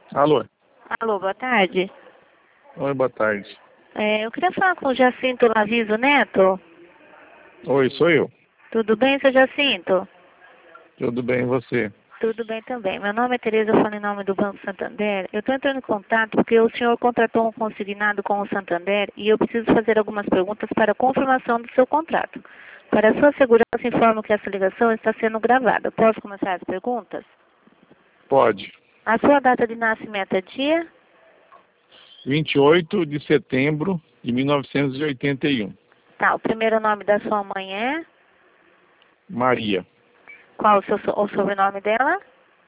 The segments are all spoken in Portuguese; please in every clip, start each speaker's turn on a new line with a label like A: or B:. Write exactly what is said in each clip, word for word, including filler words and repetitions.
A: Alô?
B: Alô, boa tarde.
A: Oi, boa tarde.
B: É, eu queria falar com o Jacinto Laviso Neto.
A: Oi, sou eu.
B: Tudo bem, seu Jacinto?
A: Tudo bem, e você?
B: Tudo bem também. Meu nome é Tereza, eu falo em nome do Banco Santander. Eu estou entrando em contato porque o senhor contratou um consignado com o Santander e eu preciso fazer algumas perguntas para confirmação do seu contrato. Para sua segurança, informo que essa ligação está sendo gravada. Posso começar as perguntas?
A: Pode.
B: A sua data de nascimento é dia?
A: vinte e oito de setembro de mil novecentos e oitenta e um.
B: Tá, o primeiro nome da sua mãe é?
A: Maria.
B: Qual o, seu, so- o sobrenome dela?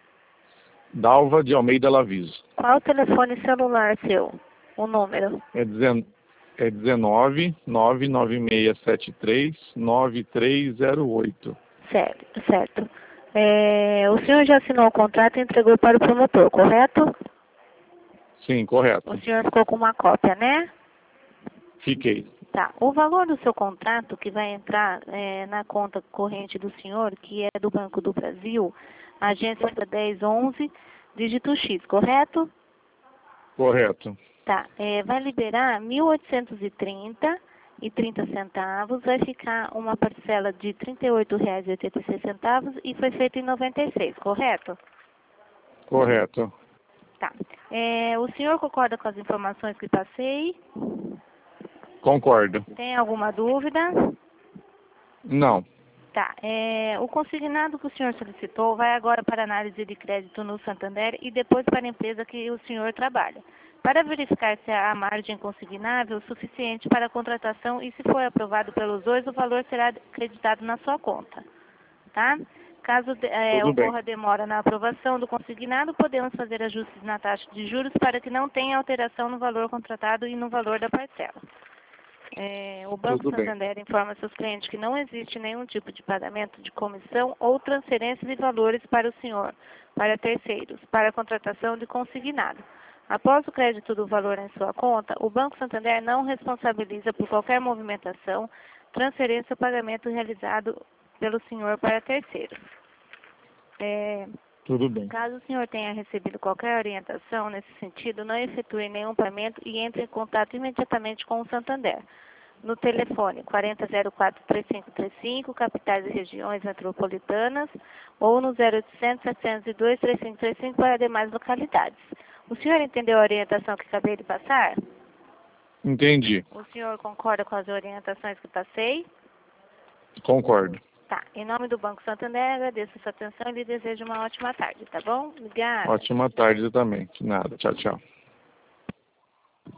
A: Dalva de Almeida Laviso.
B: Qual o telefone celular seu? O número?
A: É, dezen... é dezenove, nove nove seis sete três, nove três zero oito.
B: Certo, certo. É, o senhor já assinou o contrato e entregou para o promotor, correto?
A: Sim,
B: O
A: correto.
B: senhor ficou com uma cópia, né?
A: Fiquei.
B: Tá. O valor do seu contrato que vai entrar é, na conta corrente do senhor, que é do Banco do Brasil, agência dez onze, dígito X, correto?
A: Correto.
B: Tá. É, vai liberar mil oitocentos e trinta e trinta centavos, vai ficar uma parcela de trinta e oito reais e oitenta e seis centavos e foi feito em noventa e seis, correto?
A: Correto.
B: Tá. É, o senhor concorda com as informações que passei?
A: Concordo.
B: Tem alguma dúvida?
A: Não.
B: Tá. É, o consignado que o senhor solicitou vai agora para análise de crédito no Santander e depois para a empresa que o senhor trabalha. Para verificar se há margem consignável suficiente para a contratação e se for aprovado pelos dois, o valor será acreditado na sua conta. Tá? Caso é,
A: Tudo bem.
B: ocorra demora na aprovação do consignado, podemos fazer ajustes na taxa de juros para que não tenha alteração no valor contratado e no valor da parcela. É, o Banco
A: Tudo bem.
B: Santander informa seus clientes que não existe nenhum tipo de pagamento de comissão ou transferência de valores para o senhor, para terceiros, para a contratação de consignado. Após o crédito do valor em sua conta, o Banco Santander não responsabiliza por qualquer movimentação, transferência ou pagamento realizado pelo senhor para terceiros. É,
A: Tudo bem.
B: Caso o senhor tenha recebido qualquer orientação nesse sentido, não efetue nenhum pagamento e entre em contato imediatamente com o Santander. No telefone quarenta zero quatro três cinco três cinco, capitais e regiões metropolitanas, ou no zero oitocentos, setecentos e dois, três cinco três cinco para demais localidades. O senhor entendeu a orientação que acabei de passar?
A: Entendi.
B: O senhor concorda com as orientações que passei?
A: Concordo.
B: Tá. Em nome do Banco Santander, agradeço a sua atenção e lhe desejo uma ótima tarde, tá bom? Obrigada.
A: Ótima tarde também. De nada. Tchau, tchau.